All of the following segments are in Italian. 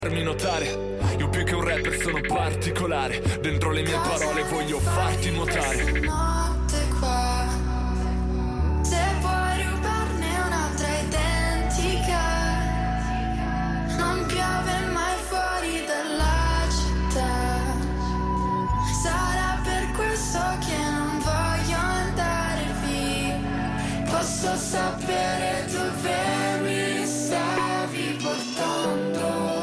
farmi notare. Io più che un rapper sono particolare. Dentro le mie parole voglio farti nuotare. Notte qua, se vuoi rubarne un'altra identica, non piove mai fuori dalla città. Sarà per questo che non voglio andare via. Posso sapere dove mi stavi portando.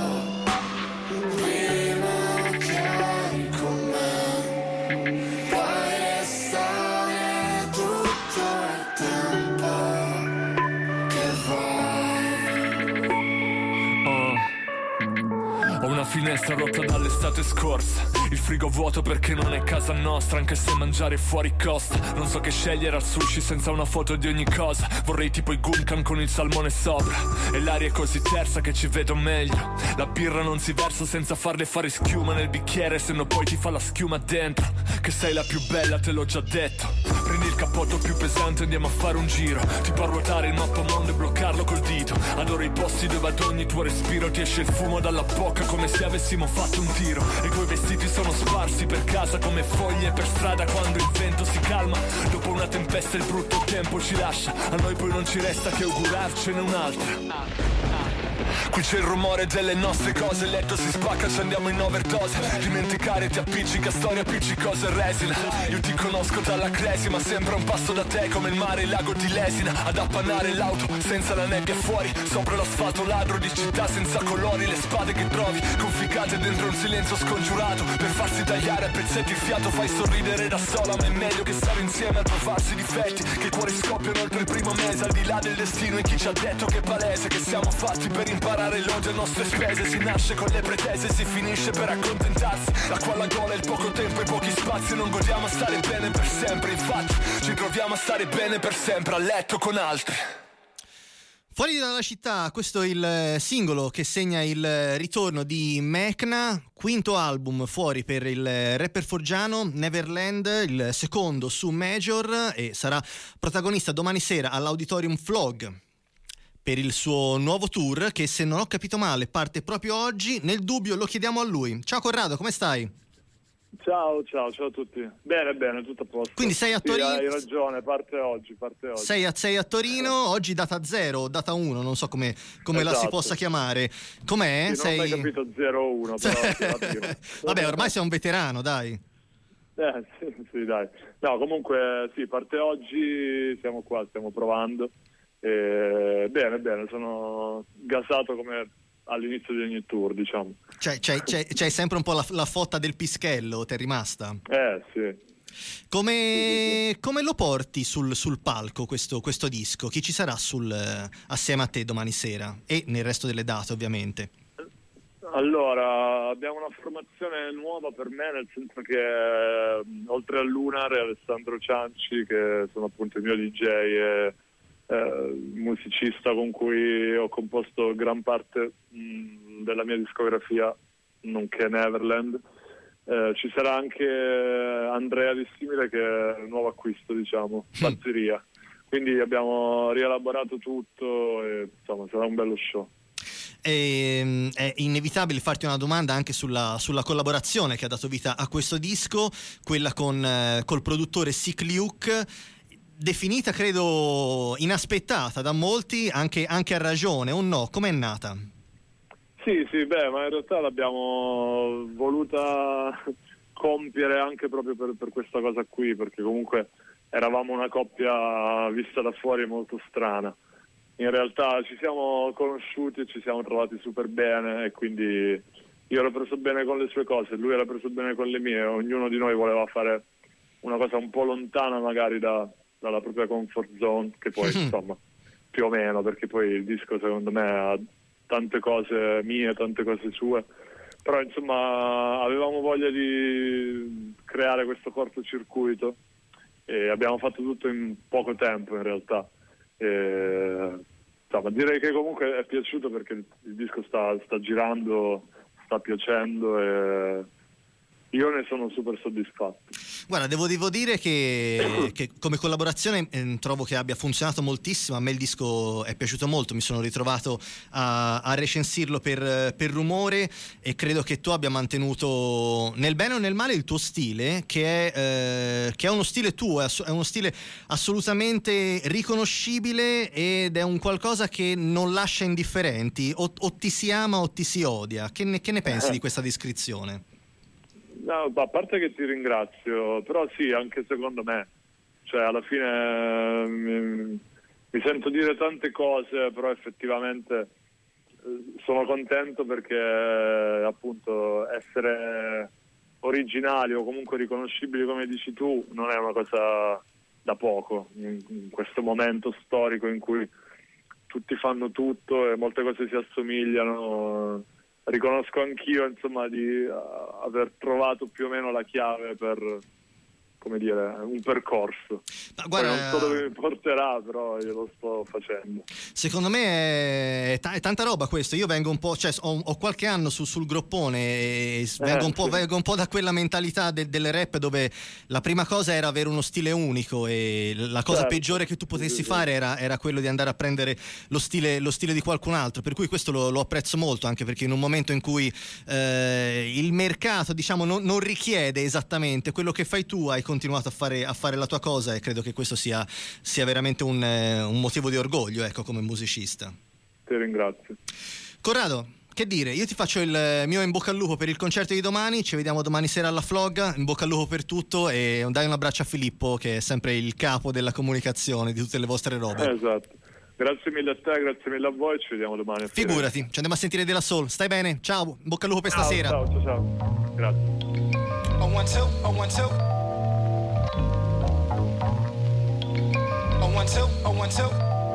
Finestra rotta dall'estate scorsa. Il frigo vuoto perché non è casa nostra, anche se mangiare fuori costa. Non so che scegliere al sushi senza una foto di ogni cosa. Vorrei tipo i Gunkan con il salmone sopra. E l'aria è così tersa che ci vedo meglio. La birra non si versa senza farle fare schiuma nel bicchiere, se no poi ti fa la schiuma dentro. Che sei la più bella, te l'ho già detto. Prendi il cappotto più pesante, andiamo a fare un giro. Tipo a ruotare il mappamondo e bloccarlo col dito. Adoro i posti dove ad ogni tuo respiro ti esce il fumo dalla bocca, come se avessimo fatto un tiro. E quei vestiti sono sparsi per casa come foglie per strada quando il vento si calma. Dopo una tempesta il brutto tempo ci lascia. A noi poi non ci resta che augurarcene un'altra. Qui c'è il rumore delle nostre cose, il letto si spacca, ci andiamo in overdose. Dimenticare ti appiccica, storia appiccicosa e resina. Io ti conosco dalla crisi, ma sembra un passo da te, come il mare e il lago di Lesina. Ad appannare l'auto senza la nebbia fuori, sopra l'asfalto ladro di città senza colori. Le spade che trovi conficcate dentro un silenzio scongiurato, per farsi tagliare a pezzetti il fiato. Fai sorridere da sola, ma è meglio che stare insieme a trovarsi difetti, che i cuori scoppiano oltre il primo mese, al di là del destino. E chi ci ha detto che è palese che siamo fatti per imparare l'odio a nostre spese. Si nasce con le pretese, si finisce per accontentarsi. L'acqua alla gola, il poco tempo e pochi spazi. Non godiamo a stare bene per sempre, infatti ci troviamo a stare bene per sempre a letto con altri. Fuori dalla città, questo è il singolo che segna il ritorno di Mecna, quinto album fuori per il rapper foggiano, Neverland, il secondo su Major, e sarà protagonista domani sera all'Auditorium Flog per il suo nuovo tour che, se non ho capito male, parte proprio oggi. Nel dubbio lo chiediamo a lui. Ciao Corrado, come stai? Ciao a tutti. Bene, tutto a posto. Quindi sei a Torino? Sì, hai ragione, parte oggi. Sei a Torino, oggi data 0 o data 1, non so come esatto. La si possa chiamare. Com'è? Sì, non ho mai capito 0-1, però vabbè, ormai sei un veterano, dai. Sì, dai. No, comunque sì, parte oggi, siamo qua, stiamo provando. Bene, sono gasato come all'inizio di ogni tour, diciamo. C'è sempre un po' la fotta del pischello, ti è rimasta? Sì. Come lo porti sul palco questo disco? Chi ci sarà assieme a te domani sera? E nel resto delle date, ovviamente. Allora, abbiamo una formazione nuova per me, nel senso che oltre a Lunar e Alessandro Cianci, che sono appunto il mio DJ e musicista con cui ho composto gran parte della mia discografia, nonché Neverland, ci sarà anche Andrea Di Simile, che è un nuovo acquisto, diciamo, Pazzeria. Quindi abbiamo rielaborato tutto e insomma sarà un bello show. È inevitabile farti una domanda anche sulla collaborazione che ha dato vita a questo disco, quella col produttore Sick Luke, definita credo inaspettata da molti, anche a ragione, o no? Com'è nata? Sì, ma in realtà l'abbiamo voluta compiere anche proprio per questa cosa qui, perché comunque eravamo una coppia vista da fuori molto strana. In realtà ci siamo conosciuti e ci siamo trovati super bene, e quindi io ero preso bene con le sue cose, lui era preso bene con le mie. Ognuno di noi voleva fare una cosa un po' lontana magari dalla propria comfort zone, che poi insomma più o meno, perché poi il disco secondo me ha tante cose mie, tante cose sue, però insomma avevamo voglia di creare questo cortocircuito e abbiamo fatto tutto in poco tempo in realtà. Insomma, direi che comunque è piaciuto, perché il disco sta girando, sta piacendo e io ne sono super soddisfatto. Guarda, devo dire che come collaborazione trovo che abbia funzionato moltissimo. A me il disco è piaciuto molto, mi sono ritrovato a recensirlo per Rumore, e credo che tu abbia mantenuto nel bene o nel male il tuo stile, che è uno stile tuo, è uno stile assolutamente riconoscibile, ed è un qualcosa che non lascia indifferenti, o ti si ama o ti si odia. Che ne pensi di questa descrizione? No, a parte che ti ringrazio, però sì, anche secondo me, cioè alla fine mi sento dire tante cose, però effettivamente sono contento perché appunto essere originali o comunque riconoscibili come dici tu non è una cosa da poco in questo momento storico in cui tutti fanno tutto e molte cose si assomigliano. Riconosco anch'io, insomma, di aver trovato più o meno la chiave per, come dire, un percorso. Ma guarda, poi non so dove mi porterà, però io lo sto facendo. Secondo me è tanta roba questo. Io vengo un po', cioè ho qualche anno sul groppone e vengo un po' da quella mentalità del rap, dove la prima cosa era avere uno stile unico, e la cosa peggiore che tu potessi fare era quello di andare a prendere lo stile di qualcun altro. Per cui questo lo apprezzo molto, anche perché in un momento in cui il mercato, diciamo, non richiede esattamente quello che fai tu, hai continuato a fare la tua cosa, e credo che questo sia veramente un motivo di orgoglio, ecco, come musicista. Ti ringrazio. Corrado, che dire, io ti faccio il mio in bocca al lupo per il concerto di domani, ci vediamo domani sera alla Flog, in bocca al lupo per tutto, e dai un abbraccio a Filippo, che è sempre il capo della comunicazione di tutte le vostre robe. Esatto. Grazie mille a te, grazie mille a voi, ci vediamo domani. Figurati, ci andiamo a sentire della Soul. Stai bene? Ciao, in bocca al lupo per stasera. Ciao. Grazie. 012, 012.